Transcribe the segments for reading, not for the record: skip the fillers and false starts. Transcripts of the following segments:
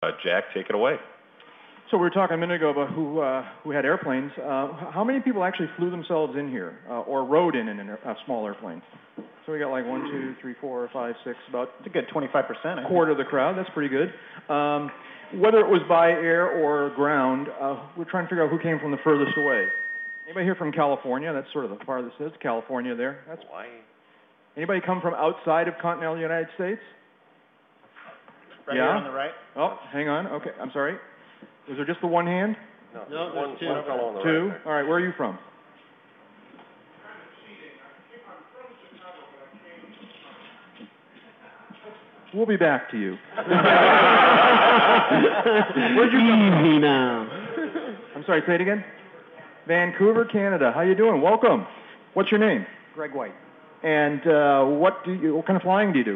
Jack, take it away. So we were talking a minute ago about who had airplanes. How many people actually flew themselves in here or rode in a small airplane? So we got like 1, 2, 3, 4, 5, 6, about it's a good 25%. A quarter of the crowd. That's pretty good. Whether it was by air or ground, we're trying to figure out who came from the furthest away. Anybody here from California? That's sort of the farthest it is. California there. That's Hawaii. Anybody come from outside of continental United States? Right here on the right. Oh, hang on. Okay, I'm sorry. Was there just the one hand? No, One fellow on the Two? right. All right, where are you from? We'll be back to you. Where'd you come from? Easy now. I'm sorry, say it again? Vancouver, Canada. How you doing? Welcome. What's your name? Greg White. And what kind of flying do you do?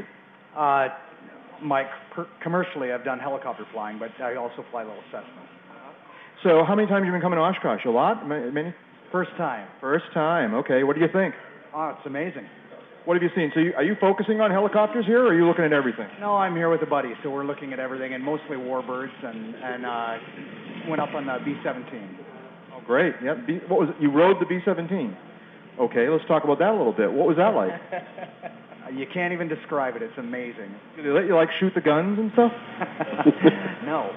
Commercially, I've done helicopter flying, but I also fly little Cessna. So how many times have you been coming to Oshkosh? A lot? Many? First time. First time. Okay. What do you think? Oh, it's amazing. What have you seen? So are you focusing on helicopters here, or are you looking at everything? No, I'm here with a buddy, so we're looking at everything, and mostly warbirds, and went up on the B-17. Oh, great. Yeah. What was it? You rode the B-17. Okay, let's talk about that a little bit. What was that like? You can't even describe it. It's amazing. Do they let you shoot the guns and stuff? No.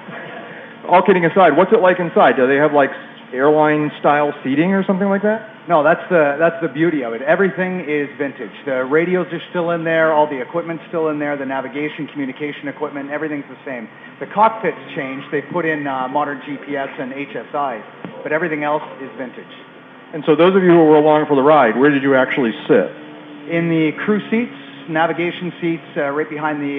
All kidding aside, what's it like inside? Do they have airline style seating or something like that? No, that's the beauty of it. Everything is vintage. The radios are still in there, all the equipment's still in there, the navigation, communication equipment, everything's the same. The cockpit's changed. They put in modern GPS and HSIs, but everything else is vintage. And so those of you who were along for the ride, where did you actually sit? In the crew seats, navigation seats, right behind the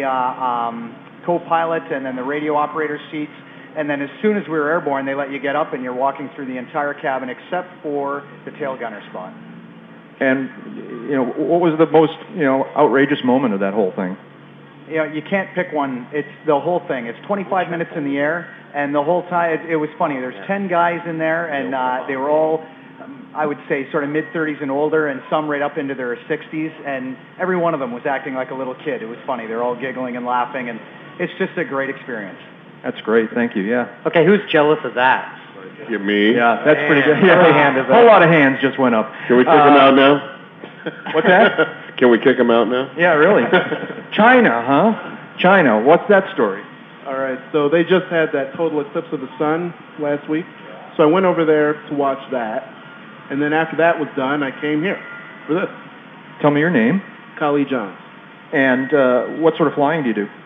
co-pilot, and then the radio operator seats. And then as soon as we were airborne, they let you get up and you're walking through the entire cabin except for the tail gunner spot. And, what was the most, outrageous moment of that whole thing? You can't pick one. It's the whole thing. It's 25 minutes in the air, and the whole time, it was funny. There's 10 guys in there, and they were all, I would say, sort of mid-30s and older, and some right up into their 60s, and every one of them was acting like a little kid. It was funny. They're all giggling and laughing, and it's just a great experience. That's great. Thank you. Yeah. Okay, who's jealous of that? Get me. Yeah, that's pretty good. Yeah. A whole lot of hands just went up. Can we kick him out now? What's that? Can we kick him out now? Yeah, really. China, huh? China. What's that story? All right, so they just had that total eclipse of the sun last week. So I went over there to watch that. And then after that was done, I came here for this. Tell me your name. Kali Johns. And what sort of flying do you do?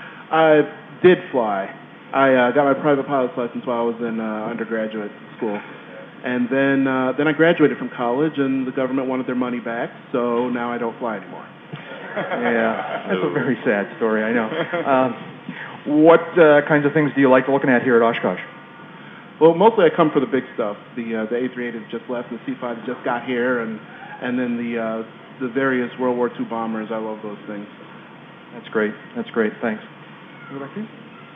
I did fly. I got my private pilot's license while I was in undergraduate school. And then I graduated from college, and the government wanted their money back, so now I don't fly anymore. Yeah, that's a very sad story, I know. What kinds of things do you like looking at here at Oshkosh? Well, mostly I come for the big stuff. The A-38 has just left, and the C-5 just got here, and then the various World War II bombers. I love those things. That's great. That's great. Thanks. What about you?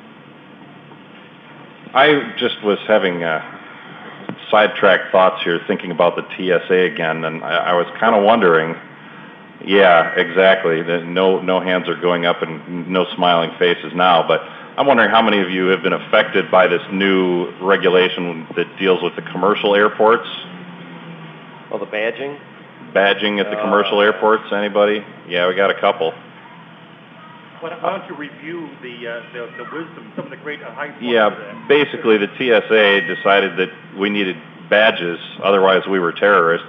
I just was having sidetracked thoughts here, thinking about the TSA again, and I was kind of wondering. Yeah, exactly. No hands are going up and no smiling faces now, but I'm wondering how many of you have been affected by this new regulation that deals with the commercial airports? Well, the badging? Badging at the commercial airports, anybody? Yeah, we got a couple. Why don't you review the wisdom, some of the great high points Yeah, of that? basically the TSA decided that we needed badges, otherwise we were terrorists.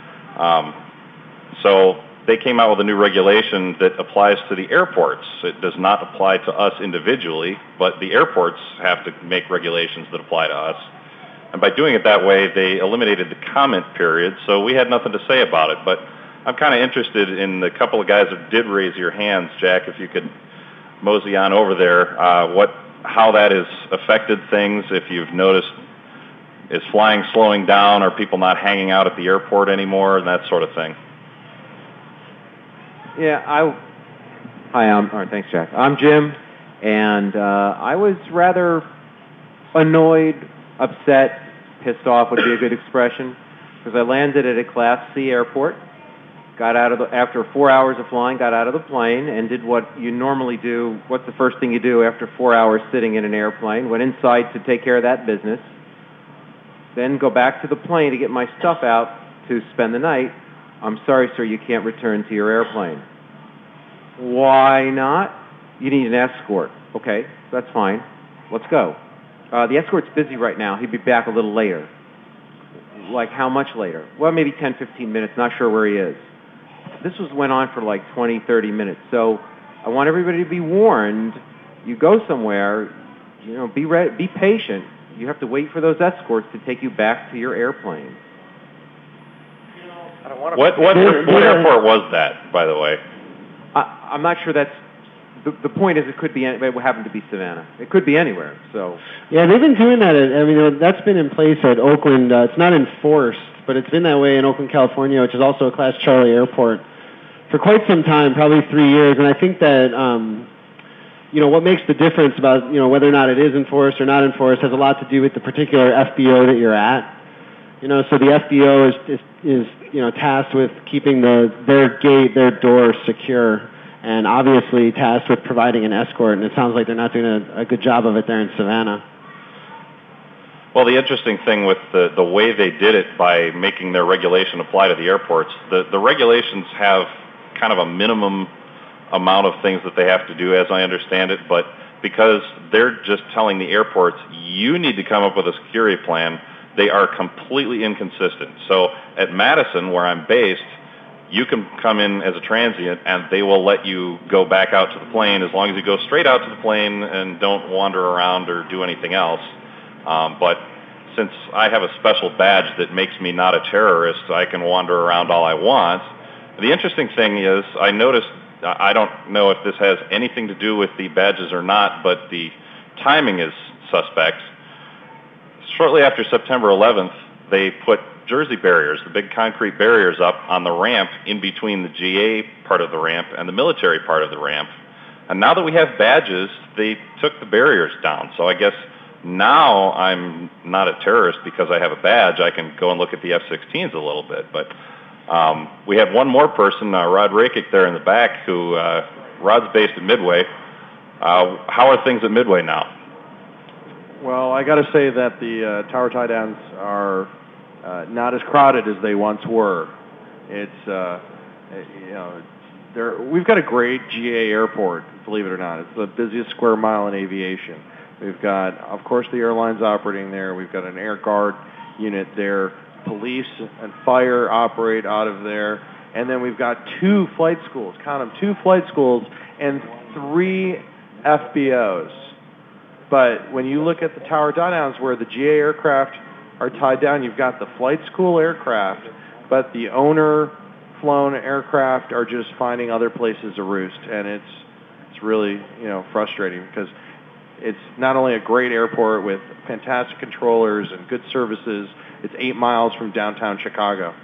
So they came out with a new regulation that applies to the airports. It does not apply to us individually, but the airports have to make regulations that apply to us. And by doing it that way, they eliminated the comment period, so we had nothing to say about it. But I'm kind of interested in the couple of guys that did raise your hands, Jack, if you could mosey on over there, how that has affected things, if you've noticed, is flying slowing down, are people not hanging out at the airport anymore, and that sort of thing. Yeah, thanks, Jack. I'm Jim, and I was rather annoyed, upset, pissed off would be a good expression, because I landed at a Class C airport, got out of after 4 hours of flying, got out of the plane and did what you normally do. What's the first thing you do after 4 hours sitting in an airplane? Went inside to take care of that business. Then go back to the plane to get my stuff out to spend the night. I'm sorry, sir, you can't return to your airplane. Why not? You need an escort. Okay, that's fine. Let's go. The escort's busy right now. He'll be back a little later. Like how much later? Well, maybe 10, 15 minutes. Not sure where he is. This went on for like 20, 30 minutes. So I want everybody to be warned. You go somewhere, be ready, be patient. You have to wait for those escorts to take you back to your airplane. What airport was that, by the way? I'm not sure that's... The point is, it could be. It happened to be Savannah. It could be anywhere. So yeah, they've been doing that. That's been in place at Oakland. It's not enforced, but it's been that way in Oakland, California, which is also a Class Charlie airport, for quite some time, probably 3 years. And I think that what makes the difference about whether or not it is enforced or not enforced has a lot to do with the particular FBO that you're at. So the FBO is tasked with keeping their gate, their door secure, and obviously tasked with providing an escort, and it sounds like they're not doing a good job of it there in Savannah. Well, the interesting thing with the way they did it by making their regulation apply to the airports, the regulations have kind of a minimum amount of things that they have to do, as I understand it, but because they're just telling the airports, you need to come up with a security plan, they are completely inconsistent. So at Madison, where I'm based, you can come in as a transient, and they will let you go back out to the plane as long as you go straight out to the plane and don't wander around or do anything else. But since I have a special badge that makes me not a terrorist, I can wander around all I want. The interesting thing is, I noticed, I don't know if this has anything to do with the badges or not, but the timing is suspect. Shortly after September 11th, they put Jersey barriers, the big concrete barriers up on the ramp in between the GA part of the ramp and the military part of the ramp. And now that we have badges, they took the barriers down. So I guess now I'm not a terrorist because I have a badge. I can go and look at the F-16s a little bit. But we had one more person, Rod Rakic there in the back, who Rod's based at Midway. How are things at Midway now? Well, I got to say that the tower tie downs are not as crowded as they once were. It's we've got a great GA airport, believe it or not. It's the busiest square mile in aviation. We've got, of course, the airlines operating there. We've got an air guard unit there. Police and fire operate out of there. And then we've got 2 flight schools. Count them, 2 flight schools and 3 FBOs. But when you look at the tower tie downs where the GA aircraft are tied down, you've got the flight school aircraft, but the owner-flown aircraft are just finding other places to roost, and it's really frustrating because it's not only a great airport with fantastic controllers and good services, it's 8 miles from downtown Chicago.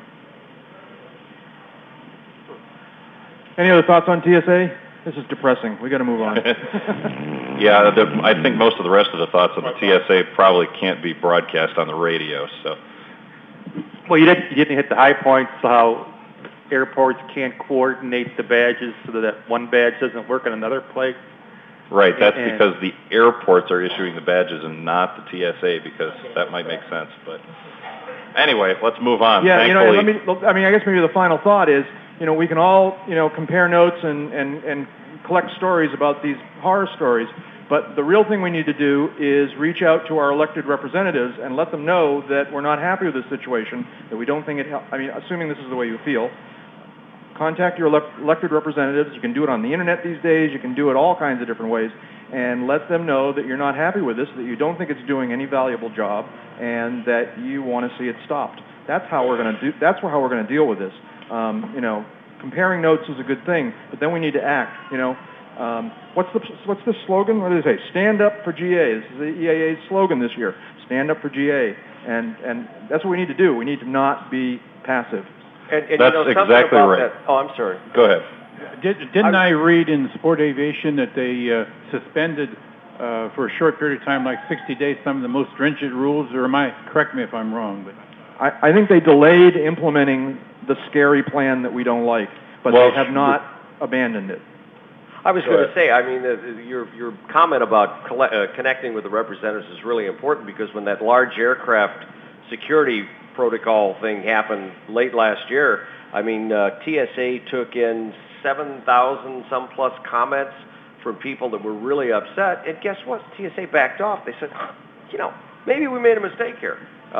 Any other thoughts on TSA? This is depressing. We got to move on. Yeah, I think most of the rest of the thoughts on the TSA probably can't be broadcast on the radio. So, well, you didn't hit the high points. How airports can't coordinate the badges so that one badge doesn't work in another place. Right. That's because the airports are issuing the badges and not the TSA, because that might make sense. But anyway, let's move on. Yeah, Thankfully, I guess maybe the final thought is, we can all, compare notes and collect stories about these horror stories, but the real thing we need to do is reach out to our elected representatives and let them know that we're not happy with this situation, that we don't think it helps. I mean, assuming this is the way you feel, contact your elected representatives. You can do it on the internet these days. You can do it all kinds of different ways, and let them know that you're not happy with this, that you don't think it's doing any valuable job, and that you want to see it stopped. That's how we're going to do. That's how we're going to deal with this. Comparing notes is a good thing, but then we need to act. What's the slogan? What do they say? Stand up for GA. This is the EAA's slogan this year. Stand up for GA, and that's what we need to do. We need to not be passive. And that's exactly right. That. Oh, I'm sorry. Go ahead. Didn't I read in Sport Aviation that they suspended for a short period of time, like 60 days, some of the most stringent rules? Or correct me if I'm wrong, but I think they delayed implementing the scary plan that we don't like, but Well, they have not abandoned it. I was going to say, I mean, your comment about connecting with the representatives is really important because when that large aircraft security protocol thing happened late last year, I mean, TSA took in 7,000 some plus comments from people that were really upset, and guess what? TSA backed off. They said, maybe we made a mistake here.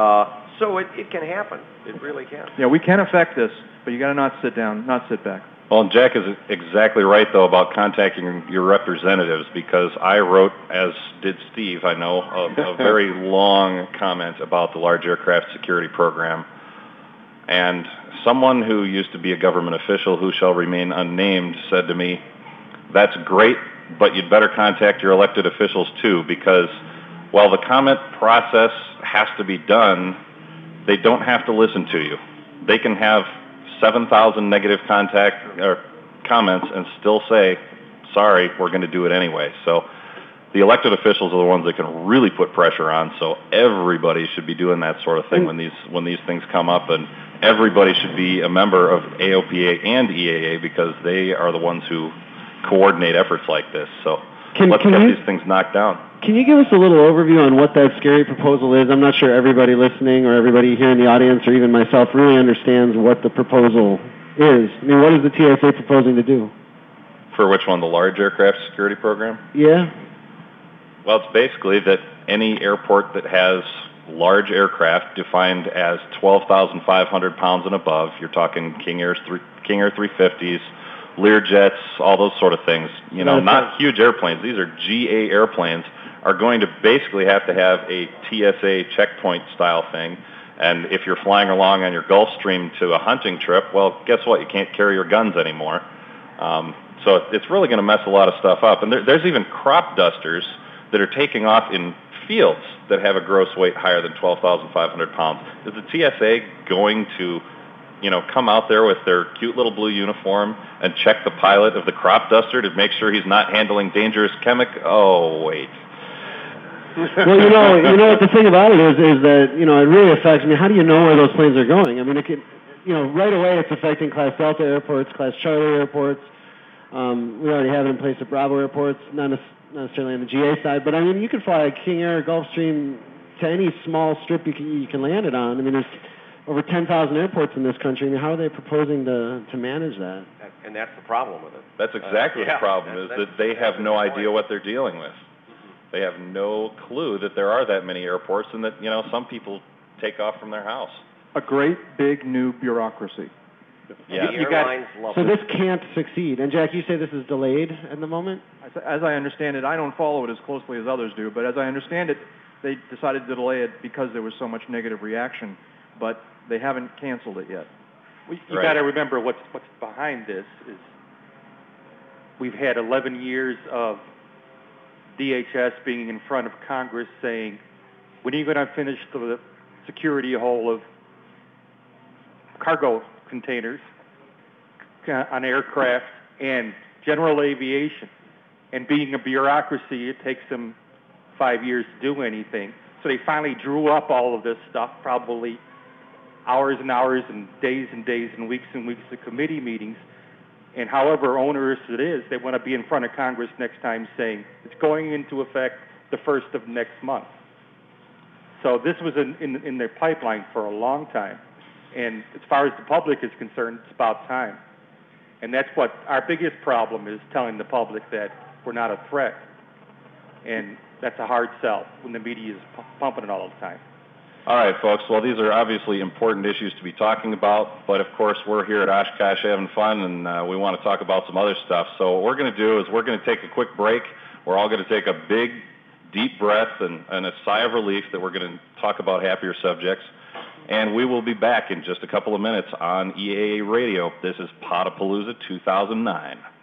So it can happen. It really can. Yeah, we can affect this, but you got to not sit back. Well, and Jack is exactly right, though, about contacting your representatives, because I wrote, as did Steve, I know, a very long comment about the large aircraft security program. And someone who used to be a government official who shall remain unnamed said to me, "That's great, but you'd better contact your elected officials, too, because while the comment process has to be done, they don't have to listen to you. They can have 7,000 negative comments and still say, sorry, we're going to do it anyway." So the elected officials are the ones that can really put pressure on, so everybody should be doing that sort of thing when these things come up, and everybody should be a member of AOPA and EAA because they are the ones who coordinate efforts like this. So let's get these things knocked down. Can you give us a little overview on what that scary proposal is? I'm not sure everybody listening or everybody here in the audience or even myself really understands what the proposal is. I mean, what is the TSA proposing to do? For which one, the large aircraft security program? Yeah. Well, it's basically that any airport that has large aircraft defined as 12,500 pounds and above, you're talking King Air 350s, Learjets, all those sort of things, not huge airplanes. These are GA airplanes, are going to basically have a TSA checkpoint style thing. And if you're flying along on your Gulfstream to a hunting trip, well, guess what? You can't carry your guns anymore. So it's really going to mess a lot of stuff up. And there's even crop dusters that are taking off in fields that have a gross weight higher than 12,500 pounds. Is the TSA going to, come out there with their cute little blue uniform and check the pilot of the crop duster to make sure he's not handling dangerous Oh, wait. Well, you know what the thing about it is that, it really affects, how do you know where those planes are going? I mean, it could, right away it's affecting Class Delta airports, Class Charlie airports. We already have it in place at Bravo airports, not necessarily on the GA side, but you can fly a King Air, Gulfstream to any small strip you can land it on. There's over 10,000 airports in this country. How are they proposing to manage that? And that's the problem with it. That's exactly the problem, is that they have no idea what they're dealing with. They have no clue that there are that many airports and that, some people take off from their house. A great big new bureaucracy. Yeah. So this can't succeed. And Jack, you say this is delayed at the moment? As I understand it, I don't follow it as closely as others do, but as I understand it, they decided to delay it because there was so much negative reaction, but they haven't canceled it yet. You got to remember what's behind this is we've had 11 years of DHS being in front of Congress saying, when are you going to finish the security hole of cargo containers on aircraft and general aviation? And being a bureaucracy, it takes them 5 years to do anything. So they finally drew up all of this stuff, probably hours and hours and days and weeks of committee meetings. And however onerous it is, they want to be in front of Congress next time saying it's going into effect the 1st of next month. So this was in their pipeline for a long time. And as far as the public is concerned, it's about time. And that's what our biggest problem is, telling the public that we're not a threat. And that's a hard sell when the media is pumping it all the time. All right, folks. Well, these are obviously important issues to be talking about, but of course we're here at Oshkosh having fun, and we want to talk about some other stuff. So what we're going to do is we're going to take a quick break. We're all going to take a big, deep breath and a sigh of relief that we're going to talk about happier subjects. And we will be back in just a couple of minutes on EAA Radio. This is Potapalooza 2009.